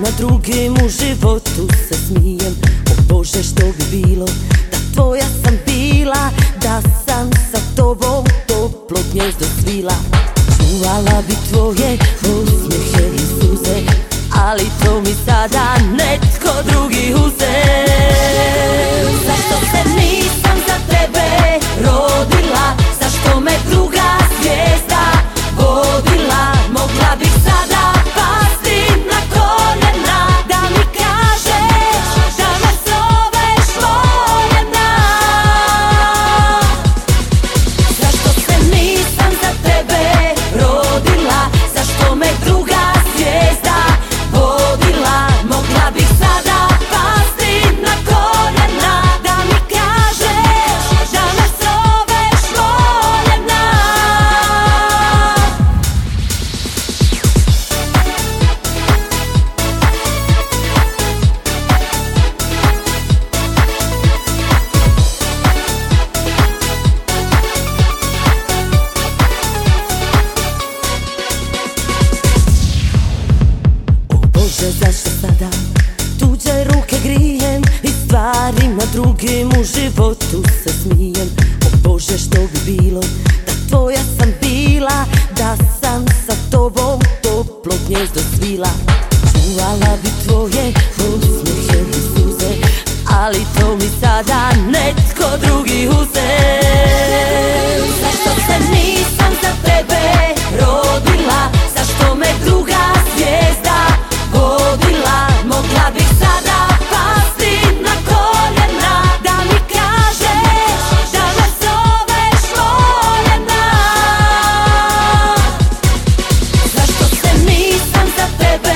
drugim u životu se smijem. O Bože, što bi bilo da tvoja sam bila, da sam sa tobom toplo gnjezdo svila. Čuvala bi tvoje osmijehe i suze, ali to mi sada netko drugi uze. Zašto se nisam za tebe rodila, zašto me druga zvijezda vodila? Mogla bih sada pasti na koljena, da mi kažeš da me zoveš voljena. Zašto se nisam za tebe rodila, zašto me druga zvijezda vodila? Mogla bih sada pasti na koljena, da mi kažeš da me zoveš voljena. O Bože, zašto sada tuđe ruke grijem i stvarima drugim u životu se smijem? O Bože, što bi bilo da tvoja sam bila, da sam sa tobom toplo gnjezdo svila. Čuvala bi tvoje osmijehe i suze, ali to mi sada netko drugi uze. Zašto se nisam za tebe rodila, zašto me druga zvijezda vodila? Mogla bih sada pasti na koljena, da mi kažeš da me zoveš voljena. Zašto se nisam za tebe